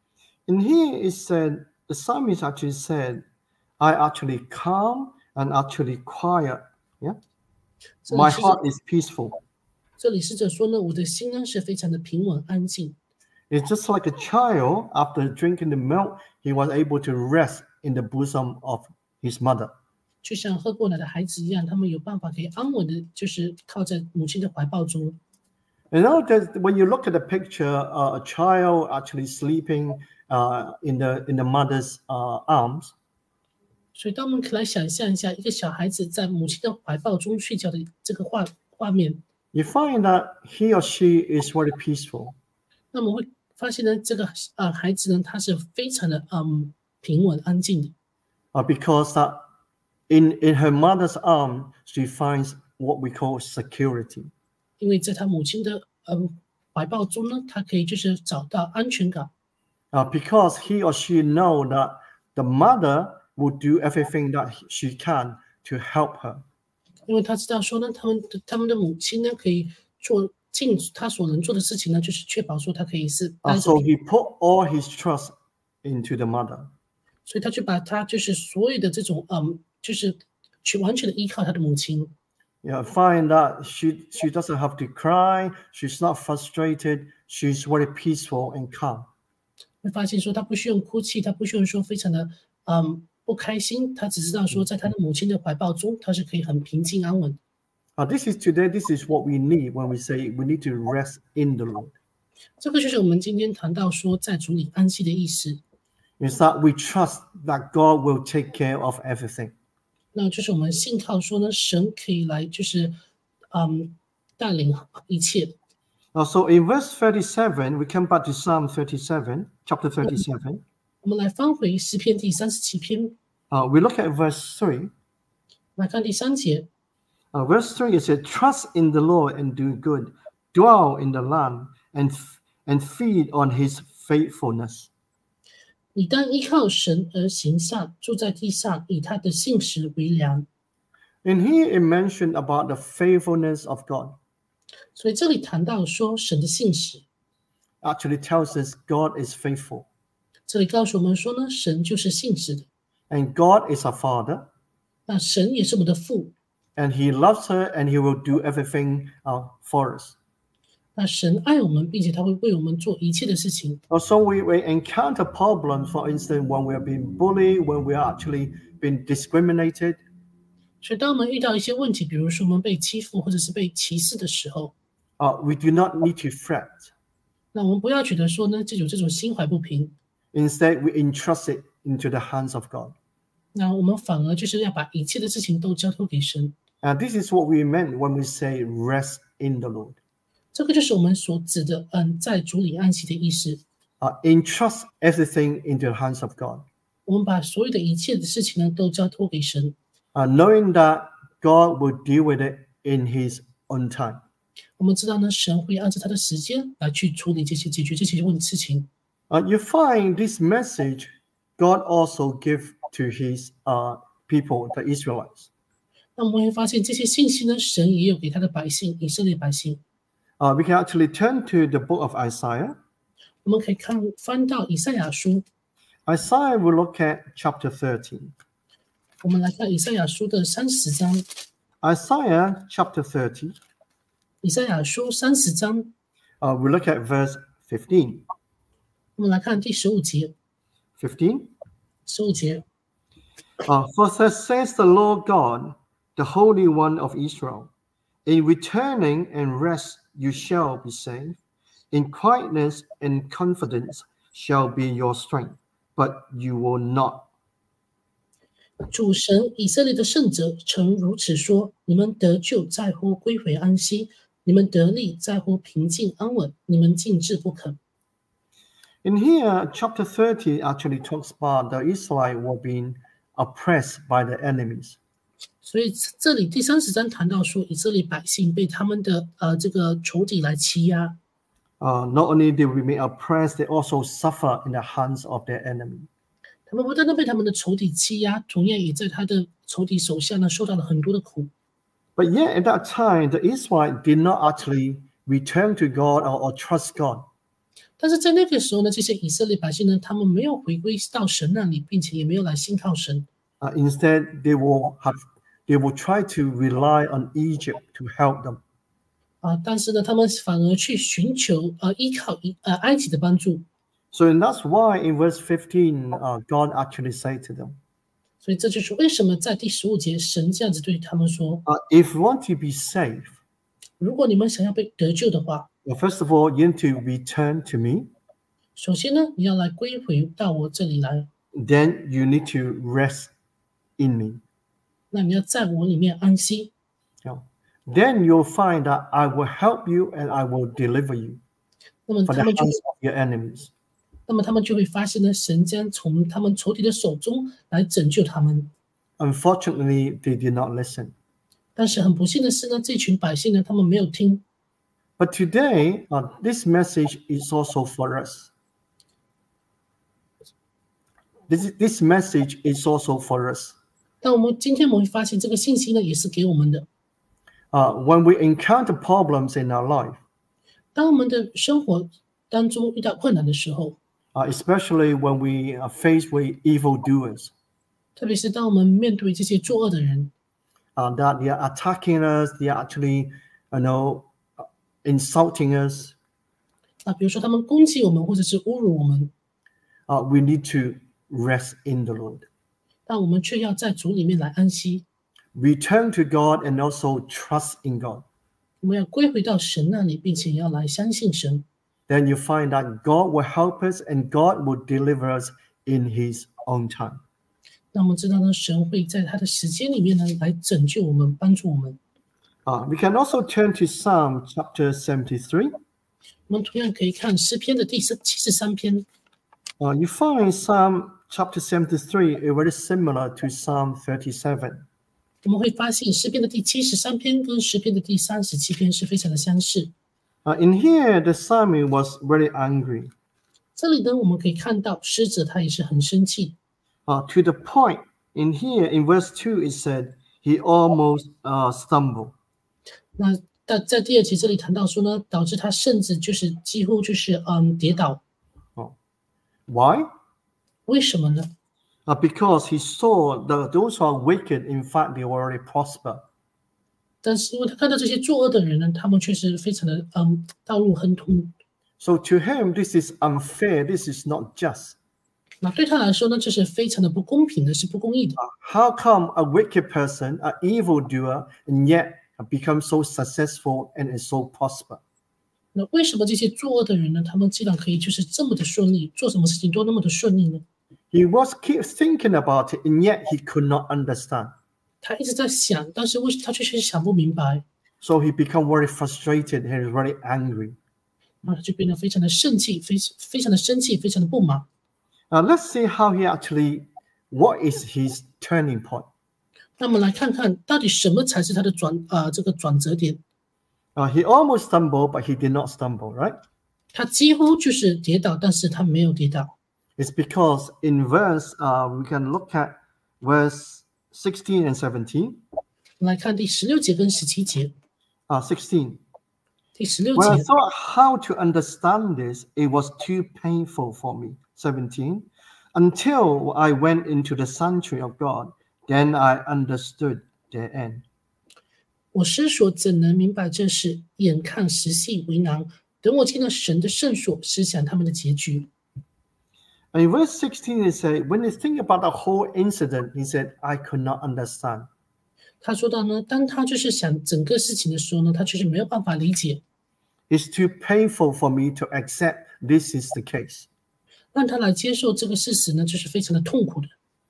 In here it said, the psalmist actually said, I actually calm and actually quiet. Yeah, 这里 my 是着 heart is peaceful. 这里是着说呢，我的心呢是非常的平稳安静。 It's just like a child after drinking the milk, he was able to rest in the bosom of his mother. 就像喝过奶的孩子一样，他们有办法可以安稳的，就是靠在母亲的怀抱中。 You know that when you look at the picture, uh, a child actually sleeping uh, in the in the mother's uh, arms. 所以，当我们可以来想象一下，一个小孩子在母亲的怀抱中睡觉的这个画画面， You find that he or she is very peaceful. 那我们会发现呢，这个呃孩子呢，他是非常的嗯平稳安静的， Uh, because that in in her mother's arm, she finds what we call security. 因为在他母亲的嗯怀抱中呢，他可以就是找到安全感。 Uh, because he or she know that the mother will do everything that she can to help her. 因为他知道说呢，他们的他们的母亲呢，可以做尽他所能做的事情呢，就是确保说他可以是 Uh, 带 so 着， he put all his trust into the mother. 所以他就把他就是所有的这种嗯，就是去完全的依靠他的母亲。 Yeah, find that she she doesn't have to cry. She's not frustrated. She's very peaceful and calm. 会发现说他不需要哭泣，他不需要说非常的嗯不开心，他只知道说在他的母亲的怀抱中，他是可以很平静安稳。 Uh, this is today. This is what we need when we say we need to rest in the Lord. 这个就是我们今天谈到说在主里安息的意思。 Is that we trust that God will take care of everything. 那就是我们信靠说呢，神可以来就是嗯带领一切。 Uh, so in verse thirty-seven, we come back to Psalm thirty-seven, chapter thirty-seven. 我们来翻回诗篇第三十七篇， Uh, we look at verse three. 来看第三节。 Uh, verse three, it says, Trust in the Lord and do good. Dwell in the land and, f- and feed on his faithfulness. 你当依靠神而行善，住在地上，以他的信实为粮。 And here it mentioned about the faithfulness of God. 所以这里谈到说神的信实， Actually tells us God is faithful. 这里告诉我们说呢，神就是信实的。 And God is our Father. 那神也是我们的父， And he loves her and he will do everything uh, for us. 那神爱我们，并且他会为我们做一切的事情。 Also, we, we encounter problems, for instance, when we are being bullied, when we are actually being discriminated. 所以当我们遇到一些问题，比如说我们被欺负或者是被歧视的时候， Uh, we do not need to fret. 那我们不要觉得说呢，这种这种心怀不平， Instead, we entrust it into the hands of God. 那我们反而就是要把一切的事情都交托给神。 And this is what we meant when we say rest in the Lord. 这个就是我们所指的，嗯，在主里安息的意思。 Uh, entrust everything into the hands of God. 我们把所有的一切的事情呢，都交托给神， Uh, knowing that God will deal with it in his own time. 我们知道呢，神会按照他的时间来去处理这些、解决这些问事情。 Uh, you find this message God also give to his uh, people, the Israelites. 那我们会发现这些信息呢，神也有给他的百姓，以色列百姓。 Uh, we can actually turn to the book of Isaiah. 我们可以看翻到以赛亚书， Isaiah will look at chapter thirteen. 我们来看以赛亚书的三十章。 Isaiah chapter thirty. 以赛亚书三十章。 Uh, we look at verse fifteen. 我们来看第十五节。 fifteen. 十五节。 Uh, For thus says the Lord God, the Holy One of Israel, in returning and rest you shall be saved. In quietness and confidence shall be your strength, but you will not. 主神以色列的圣者曾如此说：你们得救在乎归回安息，你们得力在乎平静安稳，你们静置不肯。 In here, chapter thirty actually talks about the Israelites were being oppressed by the enemies. 所以这里第三十章谈到说，以色列百姓被他们的呃这个仇敌来欺压。 Uh, not only did we remain oppressed, they also suffer in the hands of their enemy. 他们不单单被他们的仇敌欺压，同样也在他的仇敌手下呢受到了很多的苦。 But yet at that time, the Israelites did not actually return to God or, or trust God. 但是在那个时候呢，这些以色列百姓呢，他们没有回归到神那里，并且也没有来信靠神。 Uh, instead, they will have, they will try to rely on Egypt to help them. 啊，但是呢，他们反而去寻求呃依靠呃埃及的帮助。 So and that's why in verse fifteen, uh, God actually said to them, 所以这就是为什么在第十五节，神这样子对他们说： uh, if you want to be saved, 如果你们想要被得救的话， well, first of all, you need to return to me. 首先呢，你要来归回到我这里来， Then you need to rest in me. 那你要在我里面安息。 You know, then you'll find that I will help you and I will deliver you 那么 from 他 the 们就 hands of your enemies. 那么他们就会发现呢，神将从他们仇敌的手中来拯救他们。 Unfortunately, they did not listen. 但是很不幸的是呢，这群百姓呢，他们没有听。 But today, uh, this message is also for us. This, this message is also for us. 但我们今天我们会发现，这个信息呢，也是给我们的。 Uh, when we encounter problems in our life, 当我们的生活当中遇到困难的时候， uh, especially when we are faced with evildoers, 特别是当我们面对这些作恶的人， uh, that they are attacking us, they are actually, you know, insulting us, 啊，比如说他们攻击我们，或者是侮辱我们， uh, we need to rest in the Lord. 但我们却要在主里面来安息。 Return to God and also trust in God. 我们要归回到神那里，并且要来相信神。 Then you find that God will help us and God will deliver us in His own time. 那我们知道呢，神会在他的时间里面呢来拯救我们，帮助我们。 Uh, we can also turn to Psalm chapter seventy-three. 我们同样可以看诗篇的第七十三篇。 Uh, you find Psalm chapter seventy-three is very similar to Psalm thirty-seven. 我们会发现诗篇的第七十三篇跟诗篇的第三十七篇是非常的相似。 Uh, in here, the psalmist was very angry, 这里呢，我们可以看到诗者他也是很生气。 uh, to the point. In here, in verse two, it said he almost uh, stumbled. 那在在第二节这里谈到说呢，导致他甚至就是几乎就是嗯跌倒。 Oh. Why? 为什么呢？ Uh, because he saw that those who are wicked, in fact, they already prosper. 但是因为他看到这些作恶的人呢，他们却是非常的嗯道路亨通。 So to him, this is unfair. This is not just. 那对他来说呢，这是非常的不公平的，是不公义的。 How come a wicked person, an evildoer, and yet become so successful and is so prosper? 那为什么这些作恶的人呢，他们竟然可以就是这么的顺利，做什么事情都那么的顺利呢？ He was keep thinking about it, and yet he could not understand. 他一直在想，但是为他却是想不明白， So he became very frustrated and he was very angry. 啊，他就变得非常的生气，非非常的生气，非常的不满。 Now let's see how he actually, what is his turning point? 那么来看看到底什么才是他的转啊、呃、这个转折点？ Uh, he almost stumbled, but he did not stumble, right? 他几乎就是跌倒，但是他没有跌倒。 It's because in verse, uh, we can look at verse sixteen and seventeen. 来看第十六节跟十七节。 Uh, sixteen. 第十六 When I 节， thought how to understand this, it was too painful for me. seventeen. Until I went into the sanctuary of God, then I understood their end. 我思索怎能明白这事？眼看时系为囊，等我见到神的圣所，思想他们的结局。 And in verse sixteen, he said, when he think about the whole incident, he said, I could not understand. 他说到呢，当他就是想整个事情的时候呢，他就是没有办法理解， It's too painful for me to accept this is the case. 让他来接受这个事实呢，就是非常的痛苦的。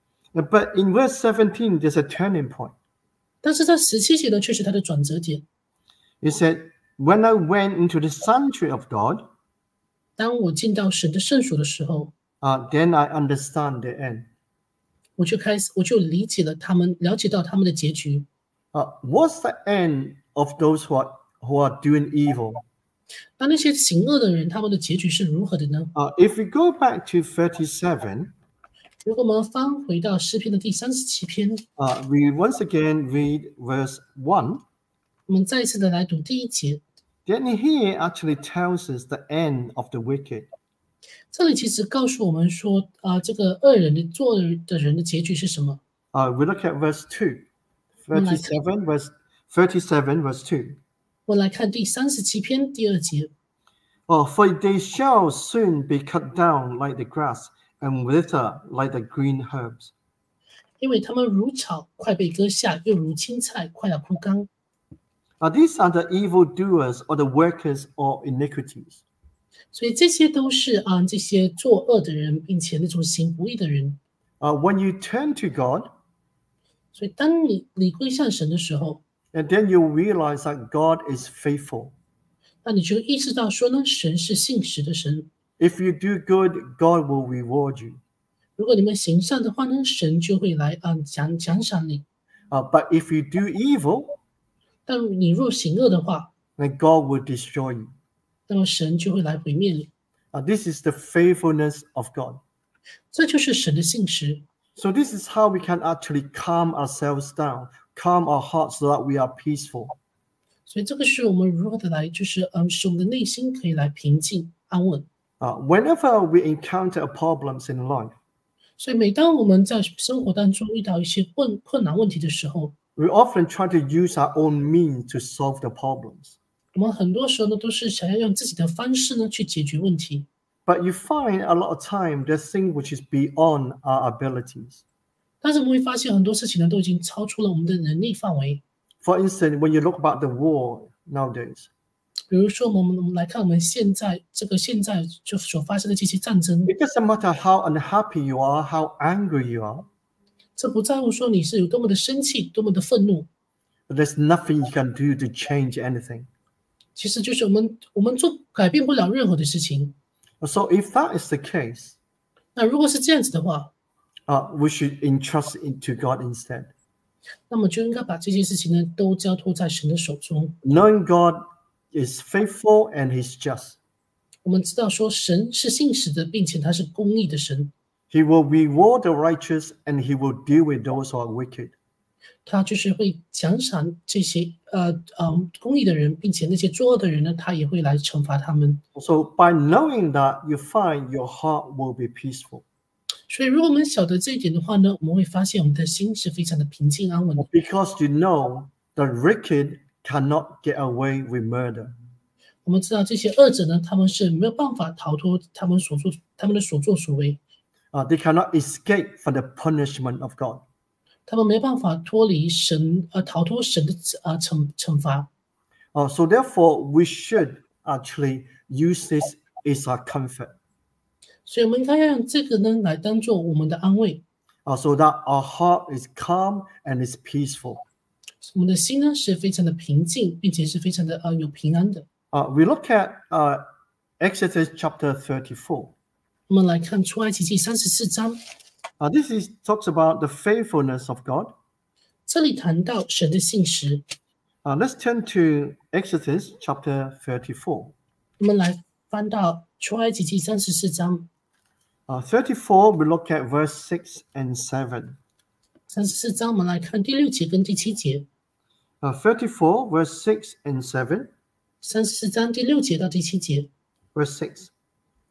But in verse seventeen, there's a turning point. 但是在十七节呢，却是他的转折点。 He said, when I went into the sanctuary of God, 当我进到神的圣所的时候， uh, then I understand the end. 我就开始，我就理解了他们，了解到他们的结局。 Uh, what's the end of those who are, who are doing evil? 那那些行恶的人，他们的结局是如何的呢？ Uh, if we go back to thirty-seven, 如果我们翻回到诗篇的第三十七篇， uh, we once again read verse one. 我们再一次的来读第一节。 Then here actually tells us the end of the wicked. 这里其实告诉我们说，啊、这个恶人的做的人的结局是什么？ Uh, we look at verse two. thirty-seven, verse, thirty-seven, verse two. 我们来看第三十七篇第二节。 Oh, for they shall soon be cut down like the grass and wither like the green herbs. 因为他们如草，快被割下；又如青菜，快要枯干。 Uh, these are the evildoers or the workers of iniquities. 所以这些都是啊，这些作恶的人，并且那种行不义的人。 Uh, when you turn to God, 所以当你你归向神的时候， and then you realize that God is faithful. 那你就意识到说呢，神是信实的神。 If you do good, God will reward you. 如果你们行善的话呢，神就会来啊奖奖赏你。 Uh, but if you do evil, 但你若行恶的话， then God will destroy you. 那么神就会来毁灭你。 Uh, this is the faithfulness of God. 这就是神的信实。 So this is how we can actually calm ourselves down, calm our hearts so that we are peaceful. 所以这个是我们如何的来，就是嗯，使我们的内心可以来平静安稳。 Uh, whenever we encounter problems in life, 所以每当我们在生活当中遇到一些困困难问题的时候， we often try to use our own means to solve the problems. 我们很多时候呢都是想要用自己的方式呢去解决问题。 But you find a lot of time there's things which is beyond our abilities. 但是我们会发现很多事情呢都已经超出了我们的能力范围。 For instance, when you look about the war nowadays, 比如说，我们我们来看我们现在这个现在就所发生的这些战争， it doesn't matter how unhappy you are, how angry you are, 这不在乎说你是有多么的生气，多么的愤怒， but there's nothing you can do to change anything. 其实就是我们我们做改变不了任何的事情。 So if that is the case, 那如果是这样子的话， uh, we should entrust it to God instead. 那么就应该把这些事情呢都交托在神的手中。 Knowing God is faithful and He's just. 我们知道说神是信实的，并且他是公义的神， He will reward the righteous and He will deal with those who are wicked. 他就是会奖赏这些呃呃公义的人，并且那些作恶的人呢，他也会来惩罚他们。 So by knowing that, you find your heart will be peaceful. 所以，如果我们晓得这一点的话呢，我们会发现我们的心是非常的平静安稳的。 Because you know the wicked cannot get away with murder. 我们知道这些恶者呢，他们是没有办法逃脱他们所做他们的所作所为， Uh, they cannot escape from the punishment of God. 他们没办法脱离神呃逃脱神的呃惩惩罚。 Uh, so therefore, we should actually use this as our comfort. 所以，我们应该要用这个呢来当做我们的安慰， Uh, so that our heart is calm and is peaceful. 我们的心呢是非常的平静，并且是非常的呃有平安的。 Uh, we look at uh, Exodus chapter thirty-four. 我们来看出埃及记三十四章， Uh, this is talks about the faithfulness of God. 这里谈到神的信实。 Uh, let's turn to Exodus chapter thirty-four. 我们来翻到出埃及记三十四章， Uh, thirty-four, we look at verse six and seven. 三十四章我们来看第六节跟第七节。 Uh, thirty-four, verse six and seven. 三十四章第六节到第七节。 Verse six.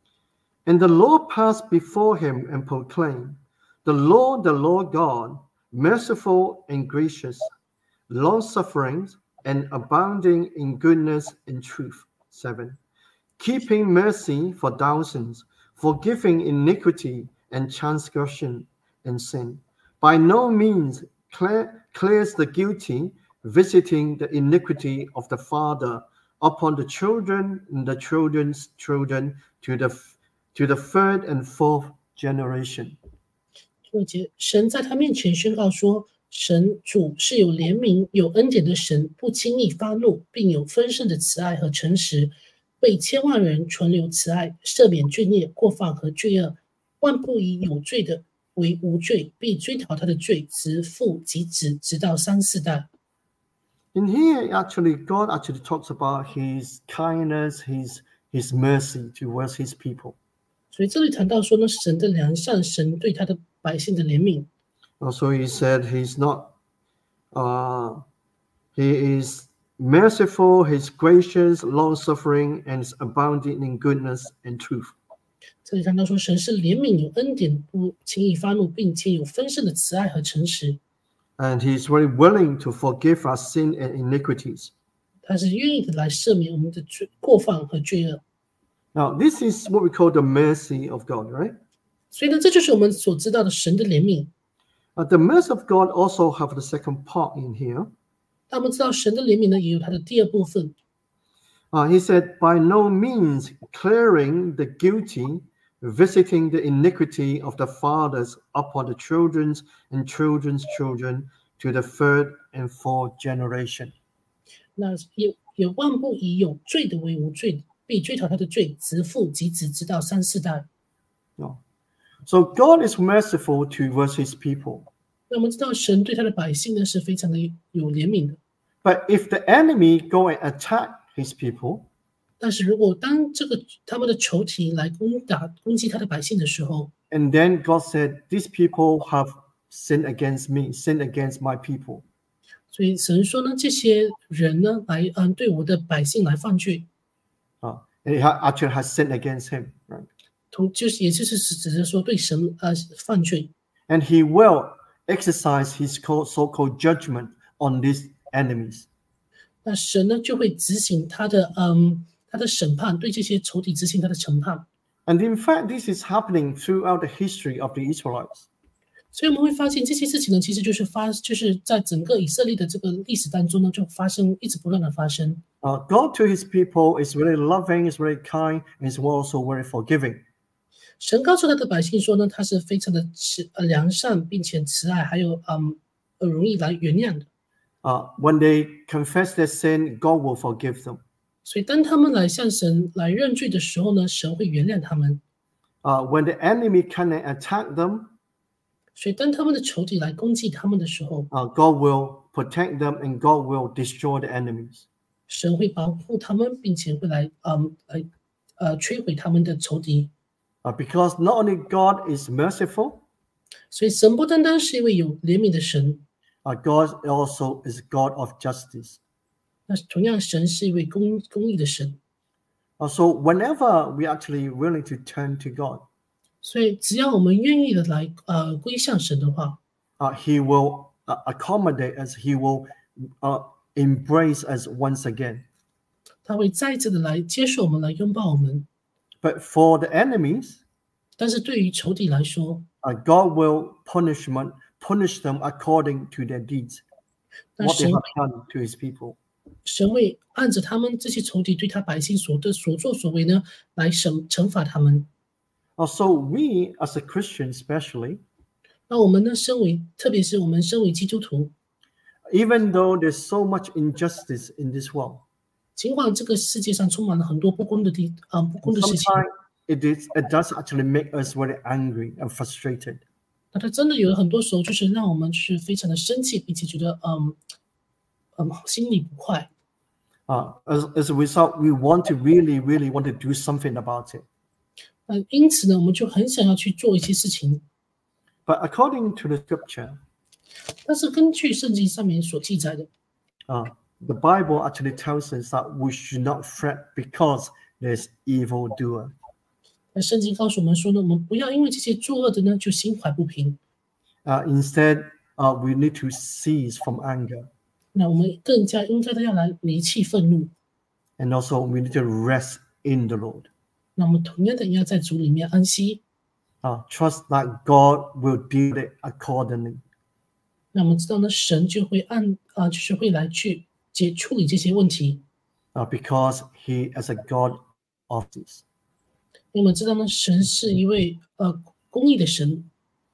And the Lord passed before him and proclaimed, The Lord, the Lord God, merciful and gracious, long-suffering and abounding in goodness and truth. Seven, keeping mercy for thousands, forgiving iniquity and transgression and sin. By no means clear, clears the guilty, visiting the iniquity of the father upon the children and the children's children to the to the third and fourth generation. 第六节，神在他面前宣告说，神主是有怜悯、有恩典的神，不轻易发怒，并有丰盛的慈爱和诚实，为千万人存留慈爱，赦免罪孽、过犯和罪恶，万不以有罪的为无罪，必追讨他的罪，直父及子，直到三四代。 In here, actually, God actually talks about His kindness, His His mercy towards His people. 所以这里谈到说呢，神的良善，神对他的百姓的怜悯。 Also, He said He's not. Uh, he is merciful, He's gracious, long-suffering, and is abounding in goodness and truth. 这里谈到说，神是怜悯、有恩典，不轻易发怒，并且有丰盛的慈爱和诚实。 And He's very willing to forgive our sin and iniquities. 他是愿意的来赦免我们的罪过犯和罪恶。 Now, this is what we call the mercy of God, right? 所以呢，这就是我们所知道的神的怜悯。 Uh, the mercy of God also have the second part in here. 但我们知道神的怜悯呢，也有它的第二部分。 Uh, he said, by no means clearing the guilty, visiting the iniquity of the fathers upon the children's and children's children to the third and fourth generation. 那也也万不以有罪的为无罪，必追讨他的罪，直父及子，直到三四代。 No. So God is merciful towards His people. 那我们知道神对他的百姓呢是非常的有怜悯的。 But if the enemy go and attack His people, 但是如果当这个他们的仇敌来攻打攻击他的百姓的时候， and then God said, these people have sinned against me, sinned against my people. 所以神说呢，这些人呢来嗯对我的百姓来犯罪， Uh, and he ha- actually has sinned against Him, right? 同就是也就是指着说对神呃犯罪， And He will exercise His co- so-called judgment on these enemies. 那神呢就会执行他的嗯他的审判，对这些仇敌执行他的审判。 And in fact, this is happening throughout the history of the Israelites. 所以我们会发现这些事情呢，其实就是发就是在整个以色列的这个历史当中呢，就发生一直不断的发生。 Uh, God to His people is very loving, is very kind, and is also very forgiving. 神告诉他的百姓说呢，他是非常的慈呃良善，并且慈爱，还有嗯呃容易来原谅的。 Uh, when they confess their sin, God will forgive them. 所以当他们来向神来认罪的时候呢，神会原谅他们。 Uh, when the enemy can attack them, 所以当他们的仇敌来攻击他们的时候， uh, God will protect them and God will destroy the enemies. 神会保护他们，并且会来嗯来呃摧毁他们的仇敌。 Uh, because not only God is merciful, 所以神不单单是一位有怜悯的神， uh, God also is God of justice. 那同样神是一位公公义的神。 Uh, so whenever we actually willing to turn to God, 所以只要我们愿意的来呃归向神的话， uh, He will uh, accommodate us. He will uh, embrace us once again. 他会再一次的来接受我们，来拥抱我们。 But for the enemies, 但是对于仇敌来说， uh, God will punishment punish them according to their deeds, 那 what they 神 have done to His people. 神会按着他们这些仇敌对他百姓所的所作所为呢，来审惩罚他们。 Also, we as a Christian, especially, 那我们呢，身为特别是我们身为基督徒， even though there's so much injustice in this world, 尽管这个世界上充满了很多不公的地啊、不公的事情， sometimes it is it does actually make us very angry and frustrated. 那它真的有很多时候就是让我们是非常的生气，并且觉得嗯嗯心里不快。 Uh, as, as a result, we want to really, really want to do something about it. 那因此呢，我们就很想要去做一些事情。 But according to the scripture, 但是根据圣经上面所记载的， uh, the Bible actually tells us that we should not fret because there's evildoer. 那圣经告诉我们说呢，我们不要因为这些作恶的呢就心怀不平， Uh, instead, uh, we need to cease from anger. 那我们更加应该的要来离弃愤怒。 And also we need to rest in the Lord. 那我们同样的也要在主里面安息。 Uh, trust that God will deal it accordingly. 那我们知道呢，神就会按啊、呃，就是会来去解处理这些问题。 Uh, because He is a God of this. 因为我们知道呢，神是一位呃公义的神。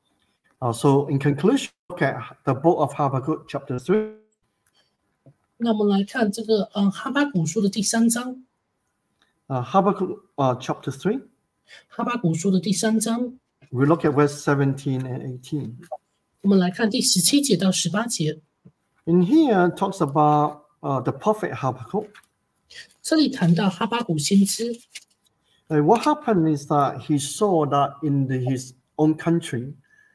Uh, so in conclusion, look at the book of Habakkuk, chapter three. 那我们来看这个呃哈巴谷书的第三章。 Uh, Habakkuk uh, chapter three. 哈巴谷书的第三章。 We look at verse seventeen and eighteen. 我们来看第十七节到十八节。 In here talks about uh, the prophet Habakkuk. 这里谈到哈巴谷先知。 Uh, what happened is that he saw that in the, his own country,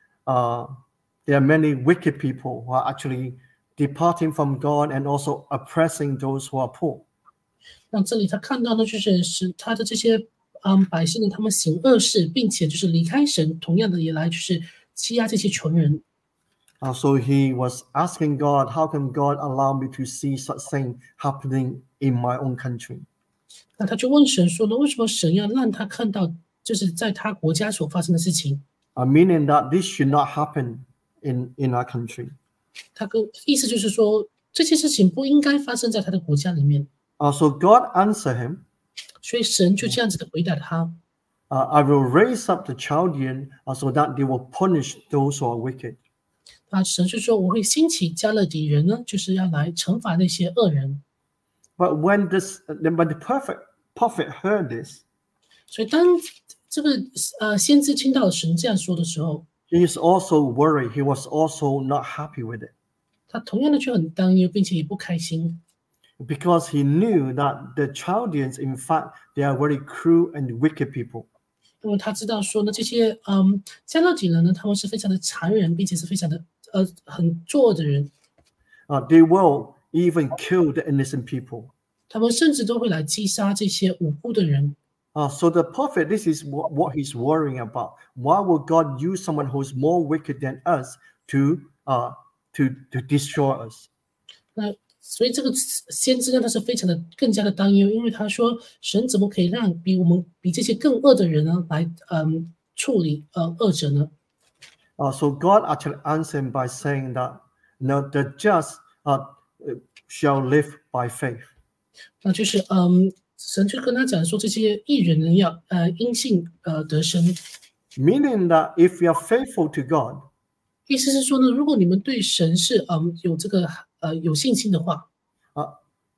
uh, there are many wicked people who are actually departing from God and also oppressing those who are poor. 那这里他看到呢，就是是他的这些嗯百姓呢，他们行恶事，并且就是离开神，同样的也来就是欺压这些穷人。 Uh, so he was asking God, how can God allow me to see such thing happening in my own country? 那他就问神说呢，为什么神要让他看到，就是在他国家所发生的事情？ Uh, meaning that this should not happen in, in our country. 他跟意思就是说，这些事情不应该发生在他的国家里面。 Uh, so God answered him, 所以神就这样子的回答他。 uh, I will raise up the Chaldean uh, so that they will punish those who are wicked. 那神就说，我会兴起加勒底人呢，就是要来惩罚那些恶人。 But when this, when the perfect prophet heard this, 所以当这个呃先知听到神这样说的时候， he is also worried. He was also not happy with it. 他同样的就很担忧，并且也不开心。 Because he knew that the Chaldeans, in fact, they are very cruel and wicked people. 因为他知道说呢，这些嗯加勒底人呢，他们是非常的残忍，并且是非常的呃很作恶的人。 Uh, they will even kill the innocent people. 他们甚至都会来击杀这些无辜的人。 Uh, so the prophet, this is what, what he's worrying about. Why will God use someone who's more wicked than us to uh to to destroy us? 那所以这个先知呢，他是非常的更加的担忧，因为他说，神怎么可以让比我们比这些更恶的人呢，来嗯处理呃恶者呢？ Uh, so God actually answered him by saying that, no, the just uh, shall live by faith. 那就是嗯，神就跟他讲说，这些义人呢要呃因信呃得生。 Meaning that if you are faithful to God, 意思是说呢，如果你们对神是嗯有这个呃有信心的话， uh,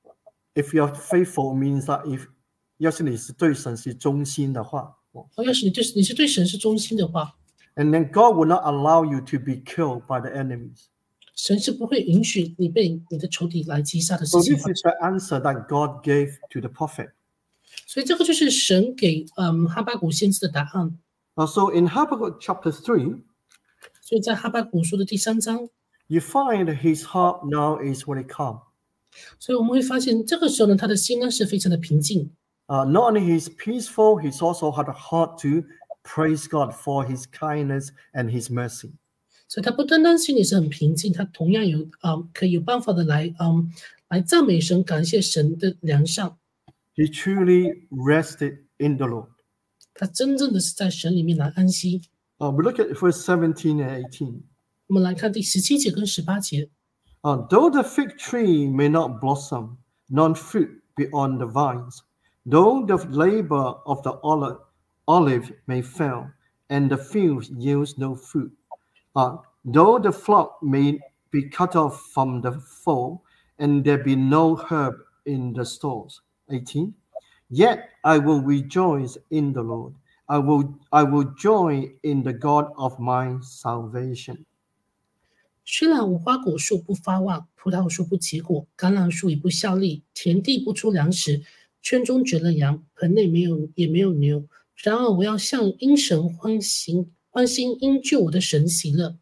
if you are faithful means that if 要是你是对神是忠心的话， 哦，要是你就是你是对神是忠心的话， and then God will not allow you to be killed by the enemies. 神是不会允许你被你的仇敌来击杀的事 So 情 this 发 is 生。 the answer that God gave to the prophet. 所以这个就是神给嗯哈巴谷先知的答案。 Uh, so in Habakkuk chapter three, 所以在哈巴谷书的第三章， you find his heart now is very calm. 所以我们会发现，这个时候呢，他的心呢是非常的平静。 Uh, not only he's peaceful, he's also had a heart to praise God for his kindness and his mercy. 所以他不单单心里是很平静，他同样有啊、嗯、可以有办法的来嗯来赞美神，感谢神的良善。 He truly rested in the Lord. 他真正的是在神里面来安息。 Uh, we look at verse seventeen and eighteen. 我们来看第十七节跟十八节。 Uh, though the fig tree may not blossom, nor fruit be on the vines, though the labor of the olive, olive may fail, and the fields yields no fruit, uh, though the flock may be cut off from the fold, and there be no herb in the stalls. eighteen. Yet I will rejoice in the Lord. I will, I will joy in the God of my salvation. 虽然无花果树不发旺，葡萄树不结果，橄榄树也不效力，田地不出粮食，圈中绝了羊，盆内没有也没有牛。然而我要向因神欢心，欢心因救我的神喜乐。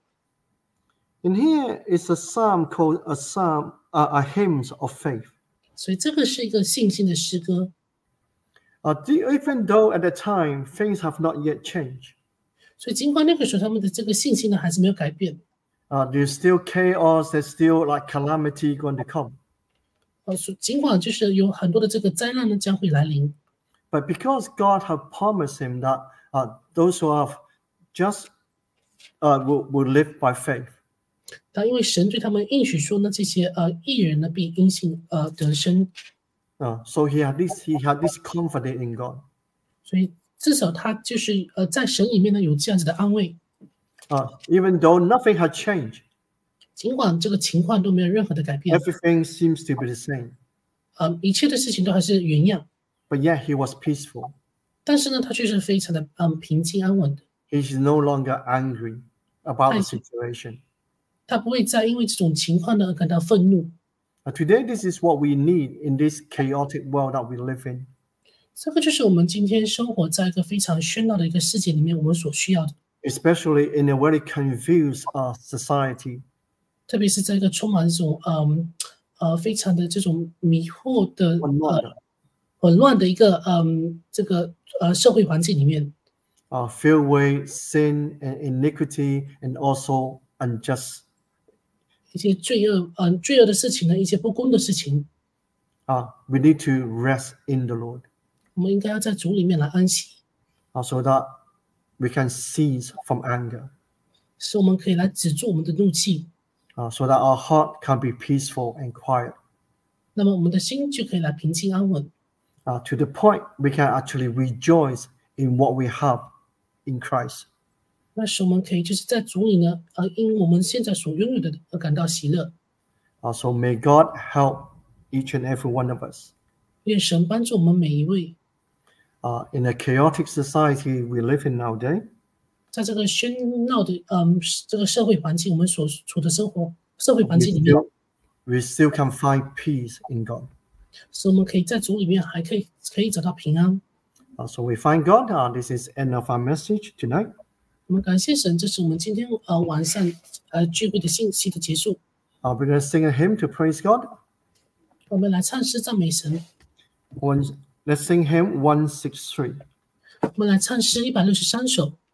And here is a psalm called a psalm, uh, a hymn of faith. 所以这个是一个信心的诗歌。 Uh, even though at the time things have not yet changed, 所以尽管那个时候他们的这个信心呢还是没有改变， Uh, there's still chaos. There's still like calamity going to come. 呃，所尽管就是有很多的这个灾难呢将会来临， But because God had promised him that uh, those who have just uh, will, will live by faith. 但因为神对他们应许说呢，这些呃义人呢必因信呃得生， Uh, so he had this he had this confidence in God. 所以至少他就是呃在神里面呢有这样子的安慰， Uh, even though nothing had changed, 尽管这个情况都没有任何的改变， everything seems to be the same. 呃一切的事情都还是原样， But yet he was peaceful. 但是呢他却是非常的嗯平静安稳的， He is no longer angry about the I- situation. 他不会再因为这种情况呢而感到愤怒。 Uh, today, this is what we need in this chaotic world that we live in. 这个就是我们今天生活在一个非常喧闹的一个世界里面，我们所需要的， Especially in a very confused uh, society. 特别是在一个充满这种嗯呃非常的这种迷惑的混乱的。 呃混乱的一个嗯这个呃社会环境里面， Uh, filled with sin and iniquity and also unjust. 一些罪恶嗯、呃、罪恶的事情呢，一些不公的事情， Uh, we need to rest in the Lord 我们应该要在主里面来安息， uh, so that we can cease from anger, 使我们可以来止住我们的怒气， uh, so that our heart can be peaceful and quiet, 那么我们的心就可以来平静安稳， uh, to the point we can actually rejoice in what we have in Christ. 那使我们可以就是在主里呢，呃，因我们现在所拥有的而感到喜乐。 Uh, so may God help each and every one of us. 愿神帮助我们每一位， Uh, in a chaotic society we live in nowadays, 在这个喧闹的嗯这个社会环境，我们所处的生活社会 we 环境里面， still, we still can find peace in God. 使我们可以在主里面还可以可以找到平安。 Uh, so we thank God. Uh, this is end of our message tonight. 我们感谢神，这是我们今天呃晚上呃聚会的信息的结束。 Uh, we're going to sing a hymn to praise God. 我们来唱诗赞美神， One, let's sing hymn one six three. 我们来唱诗一百六十三首。